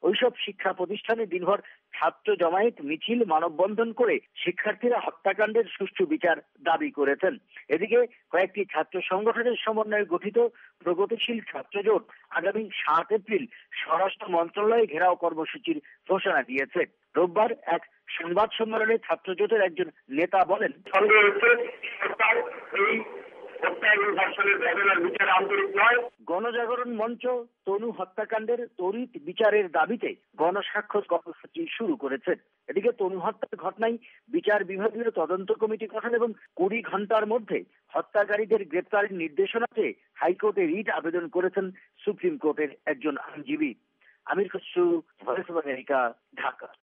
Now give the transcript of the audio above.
ওইসব শিক্ষা প্রতিষ্ঠানে দিনভর ছাত্র জমায়েত, মিছিল, মানববন্ধন করে শিক্ষার্থীরা হত্যাকাণ্ডের সুষ্ঠু বিচার দাবি করেছেন। এদিকে কয়েকটি ছাত্র সংগঠনের সমন্বয়ে গঠিত প্রগতিশীল ছাত্র জোট আগামী 7 এপ্রিল স্বরাষ্ট্র মন্ত্রণালয়ে ঘেরাও কর্মসূচির ঘোষণা দিয়েছে। রোববার এক সংবাদ সম্মেলনে ছাত্র জোটের একজন নেতা বলেন, গণজাগরণ মঞ্চ তনু হত্যাকাণ্ডের ত্বরিত বিচারের দাবিতে গণস্বাক্ষর কর্মসূচি শুরু করেছে। এদিকে তনু হত্যার ঘটনায় বিচার বিভাগীয় তদন্ত কমিটি গঠন এবং 20 ঘন্টার মধ্যে হত্যাকারীদের গ্রেপ্তারের নির্দেশনা চেয়ে হাইকোর্টে রিট আবেদন করেছেন সুপ্রিম কোর্টের একজন আইনজীবী। Amir Khasru, voice of America, Dhaka.